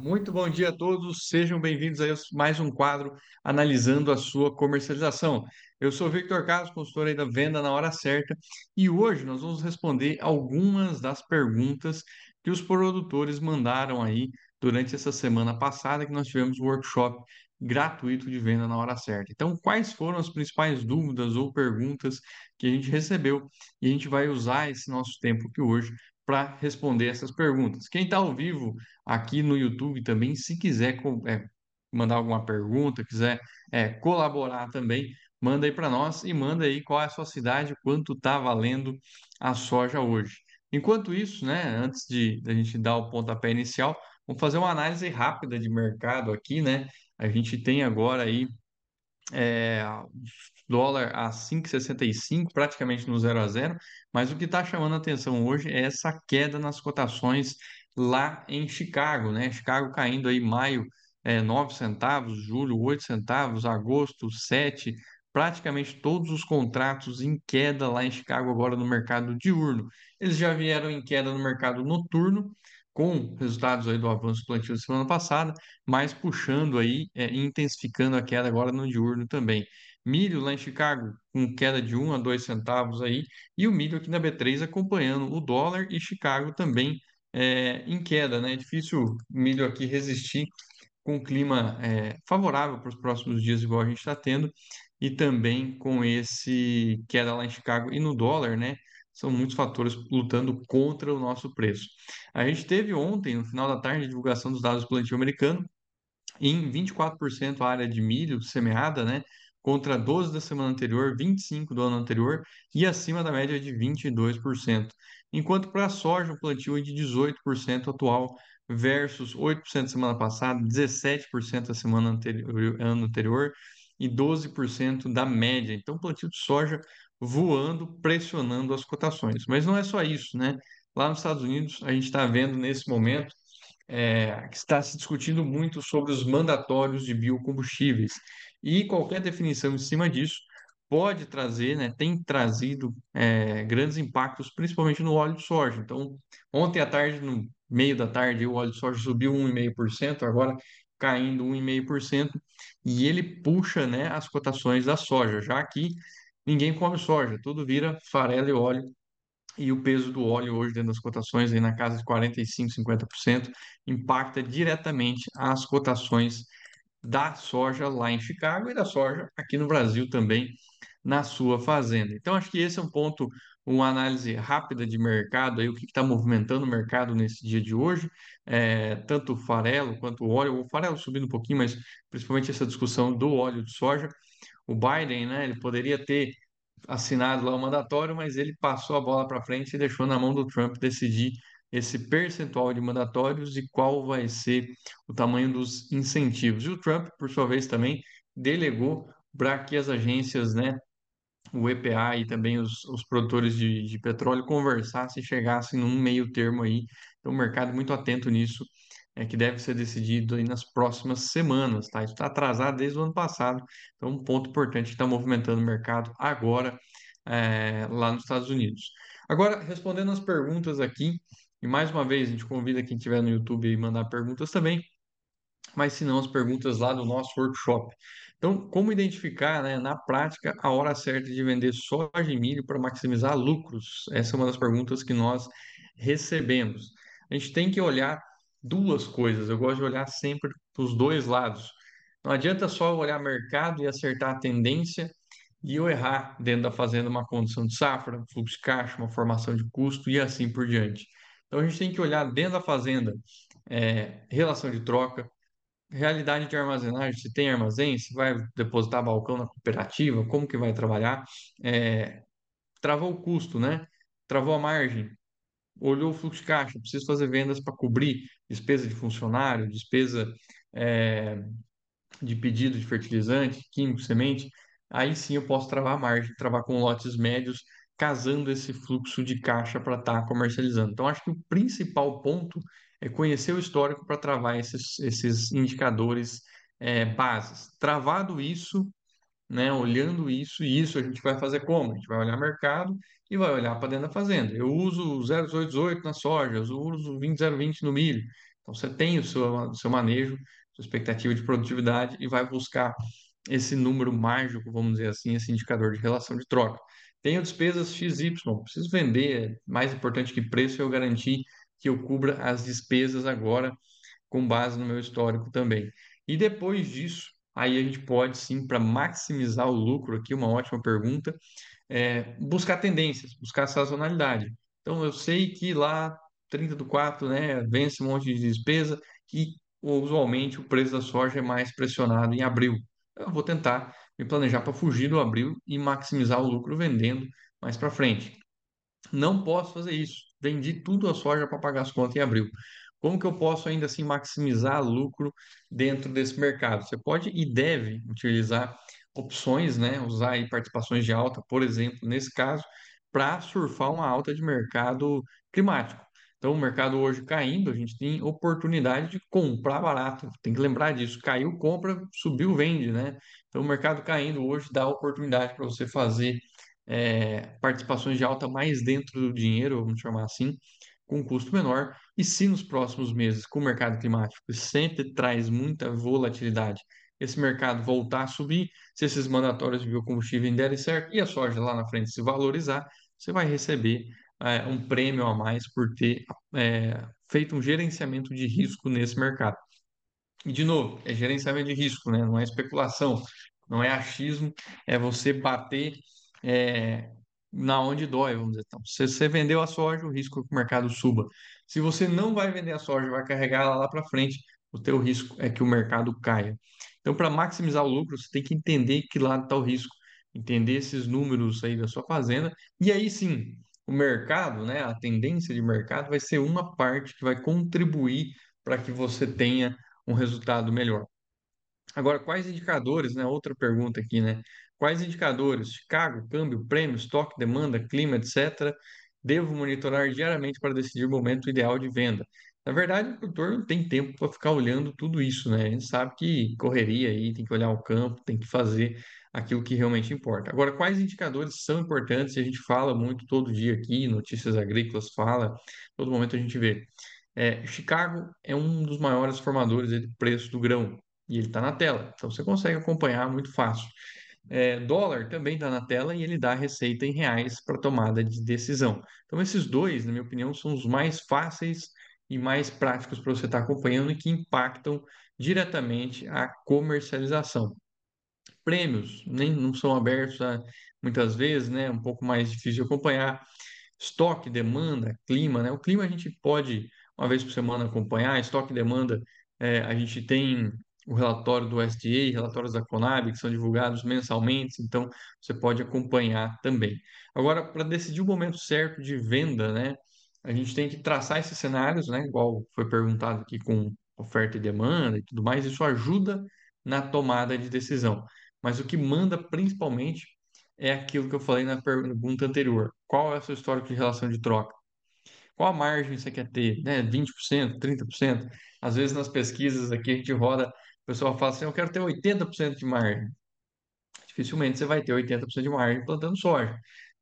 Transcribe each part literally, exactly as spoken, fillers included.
Muito bom dia a todos, sejam bem-vindos a mais um quadro analisando a sua comercialização. Eu sou Victor Carlos, consultor aí da Venda na Hora Certa, e hoje nós vamos responder algumas das perguntas que os produtores mandaram aí durante essa semana passada que nós tivemos o workshop gratuito de venda na hora certa. Então, quais foram as principais dúvidas ou perguntas que a gente recebeu? E a gente vai usar esse nosso tempo aqui hoje para responder essas perguntas. Quem está ao vivo aqui no YouTube também, se quiser com- é, mandar alguma pergunta, quiser é, colaborar também, manda aí para nós e manda aí qual é a sua cidade, quanto está valendo a soja hoje. Enquanto isso, né, antes de a gente dar o pontapé inicial, vamos fazer uma análise rápida de mercado aqui, né? A gente tem agora aí é, dólar a cinco e sessenta e cinco, praticamente no zero a zero, mas o que está chamando a atenção hoje é essa queda nas cotações lá em Chicago, né? Chicago caindo aí maio é, nove centavos, julho oito centavos, agosto sete, praticamente todos os contratos em queda lá em Chicago agora no mercado diurno. Eles já vieram em queda no mercado noturno, com resultados aí do avanço plantio da semana passada, mas puxando aí é, e intensificando a queda agora no diurno também. Milho lá em Chicago com queda de um a dois centavos aí, e o milho aqui na B três acompanhando o dólar e Chicago também é, em queda, né? É difícil o milho aqui resistir com um clima é, favorável para os próximos dias, igual a gente está tendo, e também com esse queda lá em Chicago e no dólar, né? São muitos fatores lutando contra o nosso preço. A gente teve ontem, no final da tarde, a divulgação dos dados do plantio americano, em vinte e quatro por cento a área de milho semeada, né? Contra doze da semana anterior, vinte e cinco do ano anterior e acima da média de vinte e dois por cento. Enquanto para a soja, o plantio é de dezoito por cento atual versus oito por cento semana passada, dezessete por cento a semana anterior, ano anterior e doze por cento da média. Então, plantio de soja voando, pressionando as cotações. Mas não é só isso, né? Lá nos Estados Unidos, a gente está vendo nesse momento é, que está se discutindo muito sobre os mandatórios de biocombustíveis. E qualquer definição em cima disso pode trazer, né, tem trazido é, grandes impactos, principalmente no óleo de soja. Então, ontem à tarde, no meio da tarde, o óleo de soja subiu um vírgula cinco por cento, agora caindo um vírgula cinco por cento, e ele puxa, né, as cotações da soja, já que ninguém come soja, tudo vira farelo e óleo, e o peso do óleo hoje dentro das cotações aí na casa de quarenta e cinco, cinquenta por cento impacta diretamente as cotações da soja lá em Chicago e da soja aqui no Brasil também na sua fazenda. Então acho que esse é um ponto, uma análise rápida de mercado aí, o que está movimentando o mercado nesse dia de hoje, é, tanto o farelo quanto o óleo, o farelo subindo um pouquinho, mas principalmente essa discussão do óleo de soja. O Biden, né, ele poderia ter assinado lá o mandatório, mas ele passou a bola para frente e deixou na mão do Trump decidir esse percentual de mandatórios e qual vai ser o tamanho dos incentivos. E o Trump, por sua vez, também delegou para que as agências, né, o E P A e também os, os produtores de, de petróleo conversassem e chegassem num meio termo aí. Então, o mercado muito atento nisso, é que deve ser decidido aí nas próximas semanas, tá? Isso está atrasado desde o ano passado, então um ponto importante que está movimentando o mercado agora é, lá nos Estados Unidos. Agora, respondendo as perguntas aqui, e mais uma vez a gente convida quem estiver no YouTube a mandar perguntas também, mas se não as perguntas lá do nosso workshop. Então, como identificar, né, na prática a hora certa de vender soja e milho para maximizar lucros? Essa é uma das perguntas que nós recebemos. A gente tem que olhar duas coisas. Eu gosto de olhar sempre para os dois lados. Não adianta só olhar mercado e acertar a tendência e eu errar dentro da fazenda uma condição de safra, um fluxo de caixa, uma formação de custo e assim por diante. Então, a gente tem que olhar dentro da fazenda é, relação de troca, realidade de armazenagem, se tem armazém, se vai depositar balcão na cooperativa, como que vai trabalhar, é, travou o custo, né? Travou a margem, olhou o fluxo de caixa, preciso fazer vendas para cobrir despesa de funcionário, despesa é, de pedido de fertilizante, químico, semente, aí sim eu posso travar a margem, travar com lotes médios, casando esse fluxo de caixa para estar comercializando. Então, acho que o principal ponto é conhecer o histórico para travar esses, esses indicadores é, bases. Travado isso, né, olhando isso, e isso a gente vai fazer como? A gente vai olhar mercado e vai olhar para dentro da fazenda. Eu uso zero vírgula oitocentos e dezoito na soja, eu uso vinte zero vinte no milho. Então, você tem o seu, o seu manejo, sua expectativa de produtividade e vai buscar esse número mágico, vamos dizer assim, esse indicador de relação de troca. Tenho despesas X Y, preciso vender, é mais importante que preço é eu garantir que eu cubra as despesas agora com base no meu histórico também. E depois disso, aí a gente pode sim, para maximizar o lucro aqui, uma ótima pergunta, é, buscar tendências, buscar sazonalidade. Então, eu sei que lá, trinta do quatro, né, vence um monte de despesa e usualmente o preço da soja é mais pressionado em abril. Eu vou tentar me planejar para fugir do abril e maximizar o lucro vendendo mais para frente. Não posso fazer isso. Vendi tudo a soja para pagar as contas em abril. Como que eu posso ainda assim maximizar lucro dentro desse mercado? Você pode e deve utilizar opções, né? Usar aí participações de alta, por exemplo, nesse caso, para surfar uma alta de mercado climático. Então, o mercado hoje caindo, a gente tem oportunidade de comprar barato. Tem que lembrar disso. Caiu, compra, subiu, vende, né? Então, o mercado caindo hoje dá oportunidade para você fazer é, participações de alta mais dentro do dinheiro, vamos chamar assim, com um custo menor. E se nos próximos meses, com o mercado climático, que sempre traz muita volatilidade, esse mercado voltar a subir, se esses mandatórios de biocombustível derem certo e a soja lá na frente se valorizar, você vai receber é, um prêmio a mais por ter é, feito um gerenciamento de risco nesse mercado. E, de novo, é gerenciamento de risco, né? Não é especulação, não é achismo, é você bater é, na onde dói, vamos dizer. Então, se você vendeu a soja, o risco é que o mercado suba. Se você não vai vender a soja, vai carregar ela lá para frente, o teu risco é que o mercado caia. Então, para maximizar o lucro, você tem que entender que lado está o risco, entender esses números aí da sua fazenda, e aí sim, o mercado, né, a tendência de mercado vai ser uma parte que vai contribuir para que você tenha um resultado melhor. Agora, quais indicadores, né? Outra pergunta aqui, né? Quais indicadores, Chicago, câmbio, prêmio, estoque, demanda, clima, etcétera, devo monitorar diariamente para decidir o momento ideal de venda? Na verdade, o produtor não tem tempo para ficar olhando tudo isso, né? A gente sabe que correria aí, tem que olhar o campo, tem que fazer aquilo que realmente importa. Agora, quais indicadores são importantes? A gente fala muito todo dia aqui, Notícias Agrícolas fala, todo momento a gente vê. É, Chicago é um dos maiores formadores aí do preço do grão e ele está na tela, então você consegue acompanhar muito fácil. É, dólar também está na tela e ele dá receita em reais para tomada de decisão. Então, esses dois, na minha opinião, são os mais fáceis e mais práticos para você estar acompanhando e que impactam diretamente a comercialização. Prêmios nem não são abertos a, muitas vezes, né? Um pouco mais difícil de acompanhar estoque, demanda, clima, né? O clima a gente pode, uma vez por semana, acompanhar, estoque e demanda, é, a gente tem o relatório do U S D A, relatórios da Conab, que são divulgados mensalmente, então você pode acompanhar também. Agora, para decidir o momento certo de venda, né? A gente tem que traçar esses cenários, né? Igual foi perguntado aqui com oferta e demanda e tudo mais, isso ajuda na tomada de decisão. Mas o que manda principalmente é aquilo que eu falei na pergunta anterior. Qual é o seu histórico de relação de troca? Qual a margem você quer ter? Né? vinte por cento, trinta por cento? Às vezes nas pesquisas aqui a gente roda, o pessoal fala assim, eu quero ter oitenta por cento de margem. Dificilmente você vai ter oitenta por cento de margem plantando soja.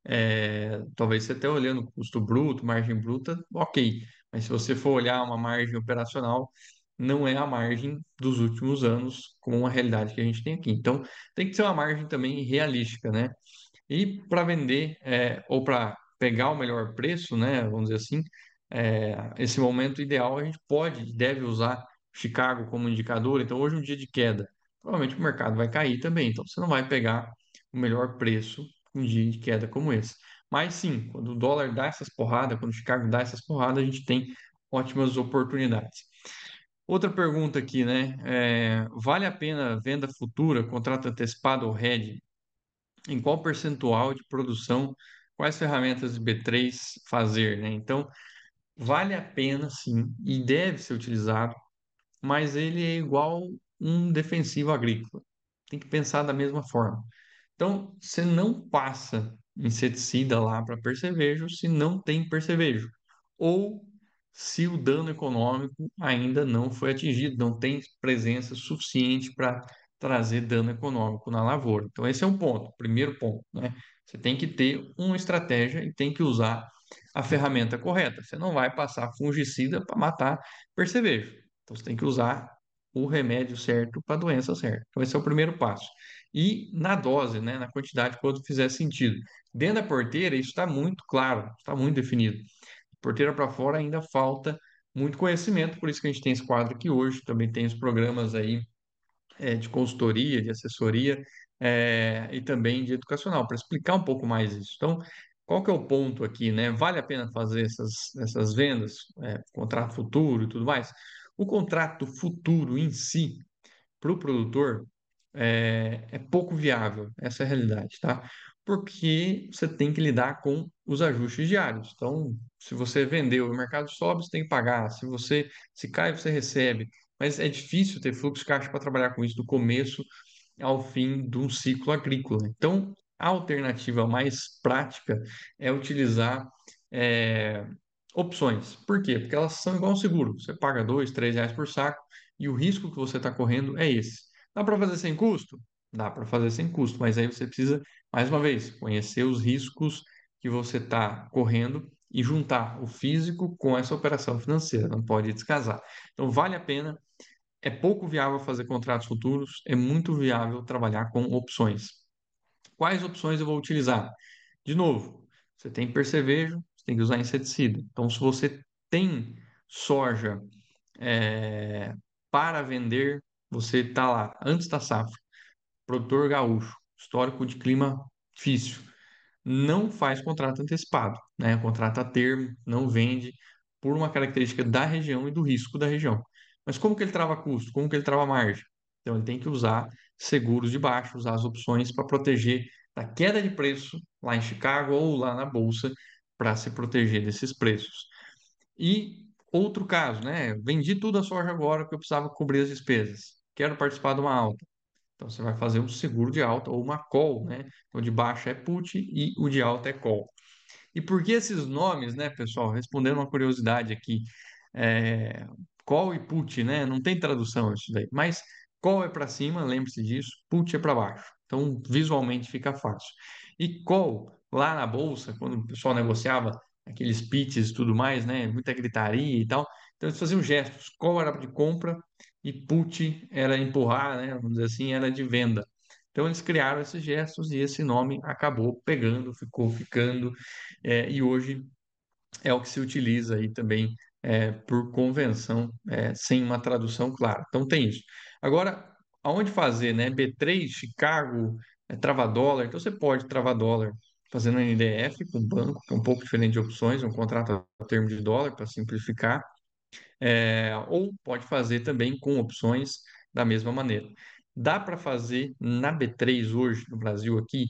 É, talvez você esteja olhando custo bruto, margem bruta, ok. Mas se você for olhar uma margem operacional, não é a margem dos últimos anos, como uma realidade que a gente tem aqui. Então, tem que ser uma margem também realística, né? E para vender, é, ou para pegar o melhor preço, né, vamos dizer assim, é, esse momento ideal a gente pode e deve usar Chicago como indicador. Então, hoje é um dia de queda. Provavelmente o mercado vai cair também. Então, você não vai pegar o melhor preço um dia de queda como esse. Mas sim, quando o dólar dá essas porradas, quando o Chicago dá essas porradas, a gente tem ótimas oportunidades. Outra pergunta aqui, né? É, vale a pena venda futura, contrato antecipado ou hedge? Em qual percentual de produção, quais ferramentas de B três fazer, né? Então, vale a pena sim e deve ser utilizado, mas ele é igual um defensivo agrícola. Tem que pensar da mesma forma. Então, você não passa inseticida lá para percevejo se não tem percevejo. Ou se o dano econômico ainda não foi atingido, não tem presença suficiente para trazer dano econômico na lavoura. Então, esse é um ponto, primeiro ponto, né? Você tem que ter uma estratégia e tem que usar a ferramenta correta. Você não vai passar fungicida para matar percevejo. Então você tem que usar o remédio certo para a doença certa. Então esse é o primeiro passo. E na dose, né, na quantidade quando fizer sentido. Dentro da porteira, isso está muito claro, está muito definido. Porteira para fora ainda falta muito conhecimento, por isso que a gente tem esse quadro aqui hoje. Também tem os programas aí é, de consultoria, de assessoria é, e também de educacional, para explicar um pouco mais isso. Então, qual que é o ponto aqui, né? Vale a pena fazer essas, essas vendas, é, contrato futuro e tudo mais? O contrato futuro em si, para o produtor, é, é pouco viável, essa é a realidade, tá? Porque você tem que lidar com os ajustes diários. Então, se você vendeu, o mercado sobe, você tem que pagar. Se você se cai, você recebe. Mas é difícil ter fluxo de caixa para trabalhar com isso do começo ao fim de um ciclo agrícola. Então, a alternativa mais prática é utilizar é, opções. Por quê? Porque elas são igual ao seguro. Você paga dois, três reais por saco e o risco que você está correndo é esse. Dá para fazer sem custo? Dá para fazer sem custo, mas aí você precisa, mais uma vez, conhecer os riscos que você está correndo e juntar o físico com essa operação financeira. Não pode descasar. Então, vale a pena. É pouco viável fazer contratos futuros, é muito viável trabalhar com opções. Quais opções eu vou utilizar? De novo, você tem percevejo, você tem que usar inseticida. Então, se você tem soja é, para vender, você está lá antes da safra, produtor gaúcho, histórico de clima difícil, não faz contrato antecipado, né? Contrato a termo, não vende por uma característica da região e do risco da região. Mas como que ele trava custo? Como que ele trava margem? Então ele tem que usar seguros de baixo, usar as opções para proteger da queda de preço lá em Chicago ou lá na bolsa para se proteger desses preços. E outro caso, né? Vendi tudo a soja agora porque eu precisava cobrir as despesas. Quero participar de uma alta. Então você vai fazer um seguro de alta ou uma call, né? Então de baixo é put e o de alta é call. E por que esses nomes, né, pessoal? Respondendo uma curiosidade aqui, é, call e put, né? Não tem tradução isso daí, mas call é para cima, lembre-se disso, put é para baixo. Então visualmente fica fácil. E call, lá na bolsa, quando o pessoal negociava aqueles pitches e tudo mais, né? Muita gritaria e tal. Então eles faziam gestos. Call era de compra e put era empurrar, né? Vamos dizer assim, era de venda. Então eles criaram esses gestos e esse nome acabou pegando, ficou ficando, é, e hoje é o que se utiliza aí também é, por convenção, é, sem uma tradução clara. Então tem isso. Agora, aonde fazer, né? B três, Chicago, é, trava dólar. Então você pode travar dólar fazendo N D F com o banco, que é um pouco diferente de opções, um contrato a termo de dólar para simplificar, é, ou pode fazer também com opções da mesma maneira. Dá para fazer na B três hoje no Brasil aqui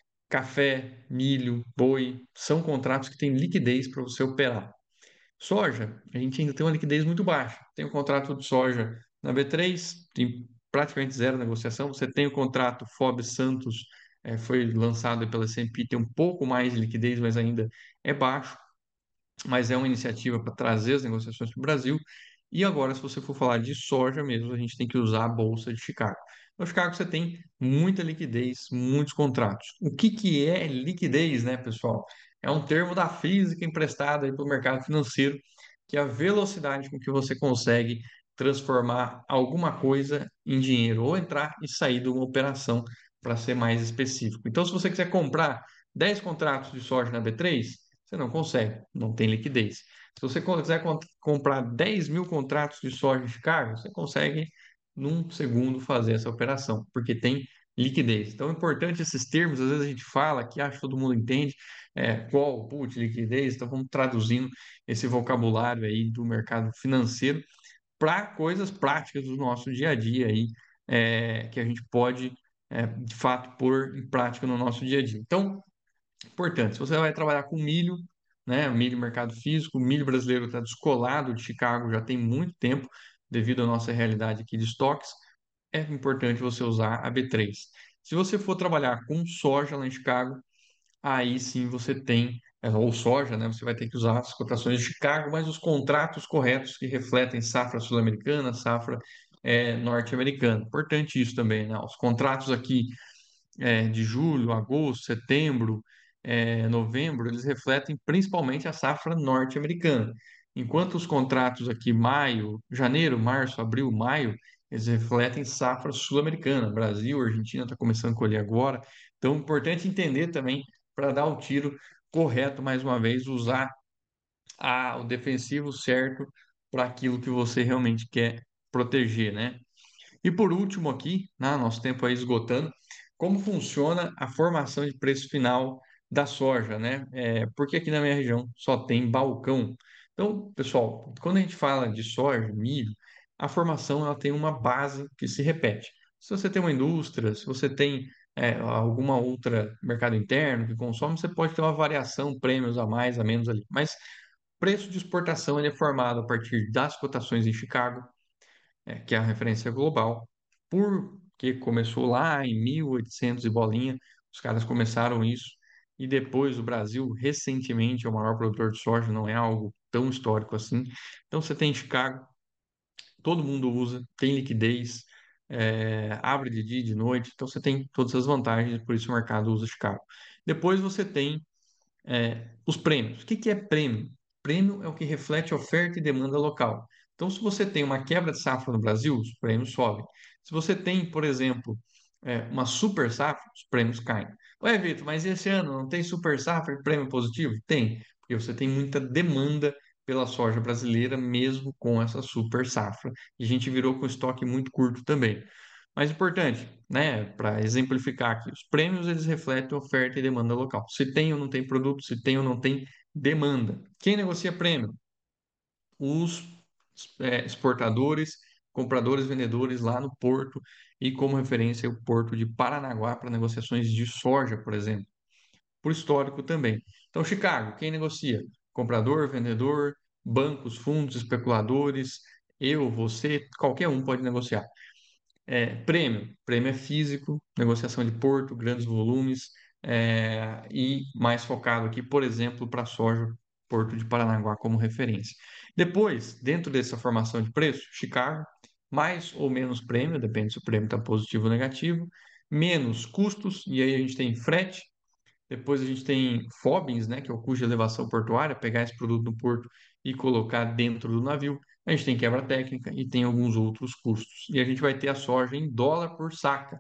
café, milho, boi, são contratos que têm liquidez para você operar. Soja, a gente ainda tem uma liquidez muito baixa. Tem o contrato de soja na B três, tem praticamente zero negociação. Você tem o contrato F O B Santos, eh, foi lançado pela S and P, tem um pouco mais de liquidez, mas ainda é baixo. Mas é uma iniciativa para trazer as negociações para o Brasil. E agora, se você for falar de soja mesmo, a gente tem que usar a Bolsa de Chicago. No Chicago você tem muita liquidez, muitos contratos. O que, que é liquidez, né, pessoal? É um termo da física emprestado para o mercado financeiro, que é a velocidade com que você consegue transformar alguma coisa em dinheiro, ou entrar e sair de uma operação, para ser mais específico. Então, se você quiser comprar dez contratos de soja na B três, você não consegue, não tem liquidez. Se você quiser comprar dez mil contratos de soja em Chicago, você consegue, num segundo, fazer essa operação, porque tem liquidez. Então, é importante esses termos, às vezes a gente fala que acha que todo mundo entende, é, call, put, liquidez, então vamos traduzindo esse vocabulário aí do mercado financeiro para coisas práticas do nosso dia a dia aí, é, que a gente pode, é, de fato, pôr em prática no nosso dia a dia. Então, importante, se você vai trabalhar com milho, né, milho mercado físico, o milho brasileiro está descolado de Chicago já tem muito tempo, devido à nossa realidade aqui de estoques, é importante você usar a B três. Se você for trabalhar com soja lá em Chicago, aí sim você tem, é, ou soja, né? Você vai ter que usar as cotações de Chicago, mas os contratos corretos que refletem safra sul-americana, safra é, norte-americana. Importante isso também, né? Os contratos aqui é, de julho, agosto, setembro, eh, novembro, eles refletem principalmente a safra norte-americana. Enquanto os contratos aqui, maio, janeiro, março, abril, maio, eles refletem safra sul-americana. Brasil, Argentina está começando a colher agora. Então, é importante entender também para dar o tiro correto, mais uma vez, usar a- o defensivo certo para aquilo que você realmente quer proteger, né? E por último aqui, né, nosso tempo aí esgotando, como funciona a formação de preço final da soja, né? É, porque aqui na minha região só tem balcão. Então, pessoal, quando a gente fala de soja, milho, a formação ela tem uma base que se repete. Se você tem uma indústria, se você tem é, alguma outra mercado interno que consome, você pode ter uma variação, prêmios a mais, a menos ali. Mas preço de exportação ele é formado a partir das cotações em Chicago, é, que é a referência global, porque começou lá em mil e oitocentos e bolinha, os caras começaram isso, e depois o Brasil, recentemente, é o maior produtor de soja, não é algo tão histórico assim. Então você tem Chicago, todo mundo usa, tem liquidez, é, abre de dia e de noite, então você tem todas as vantagens, por isso o mercado usa Chicago. Depois você tem é, os prêmios. O que que é prêmio? Prêmio é o que reflete oferta e demanda local. Então, se você tem uma quebra de safra no Brasil, os prêmios sobem. Se você tem, por exemplo, é, uma super safra, os prêmios caem. Ué, Vitor, mas esse ano não tem super safra e prêmio positivo? Tem, porque você tem muita demanda pela soja brasileira, mesmo com essa super safra. E a gente virou com estoque muito curto também. Mais importante, né, para exemplificar aqui, os prêmios eles refletem oferta e demanda local. Se tem ou não tem produto, se tem ou não tem demanda. Quem negocia prêmio? Os é, exportadores, compradores, vendedores lá no porto e como referência o porto de Paranaguá para negociações de soja, por exemplo. Por histórico também. Então, Chicago, quem negocia? Comprador, vendedor, bancos, fundos, especuladores, eu, você, qualquer um pode negociar. É, prêmio. Prêmio é físico, negociação de porto, grandes volumes, é, e mais focado aqui, por exemplo, para soja, Porto de Paranaguá como referência. Depois, dentro dessa formação de preço, Chicago, mais ou menos prêmio, depende se o prêmio está positivo ou negativo, menos custos, e aí a gente tem frete, depois a gente tem FOBINs, né, que é o custo de elevação portuária, pegar esse produto no porto e colocar dentro do navio. A gente tem quebra técnica e tem alguns outros custos. E a gente vai ter a soja em dólar por saca.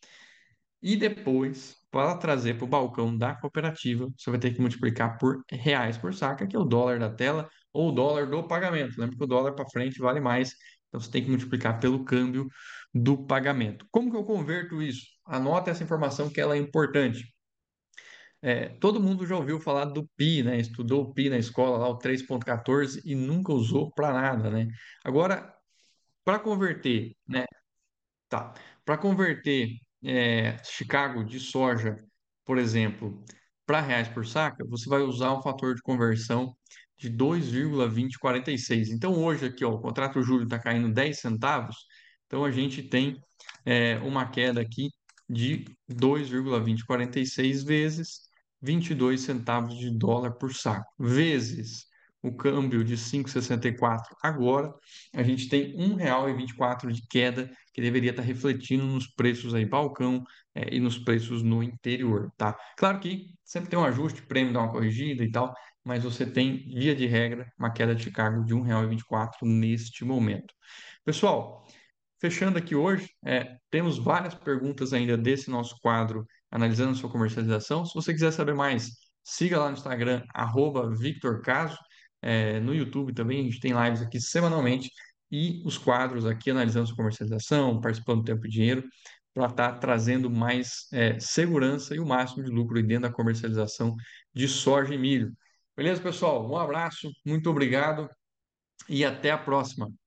E depois, para trazer para o balcão da cooperativa, você vai ter que multiplicar por reais por saca, que é o dólar da tela ou o dólar do pagamento. Lembra que o dólar para frente vale mais, então você tem que multiplicar pelo câmbio do pagamento. Como que eu converto isso? Anota essa informação que ela é importante. É, todo mundo já ouviu falar do pi, né? Estudou o pi na escola, lá o três ponto quatorze, e nunca usou para nada, né? Agora, para converter, né? Tá. Para converter é, Chicago de soja, por exemplo, para reais por saca, você vai usar um fator de conversão de dois vírgula vinte e quarenta e seis. Então, hoje aqui, ó, o contrato Júlio está caindo dez centavos, então a gente tem é, uma queda aqui de dois vírgula vinte e quarenta e seis vezes vinte e dois centavos de dólar por saco, vezes o câmbio de cinco vírgula sessenta e quatro agora, a gente tem um real e vinte e quatro de queda que deveria estar refletindo nos preços aí balcão é, e nos preços no interior, tá? Claro que sempre tem um ajuste, prêmio dá uma corrigida e tal, mas você tem, via de regra, uma queda de Chicago de um real e vinte e quatro neste momento. Pessoal, fechando aqui hoje, é, temos várias perguntas ainda desse nosso quadro analisando sua comercialização. Se você quiser saber mais, siga lá no Instagram, arroba Victor Caso. É, no YouTube também, a gente tem lives aqui semanalmente e os quadros aqui analisando sua comercialização, participando do Tempo e Dinheiro, para estar trazendo mais é, segurança e o máximo de lucro dentro da comercialização de soja e milho. Beleza, pessoal? Um abraço, muito obrigado e até a próxima.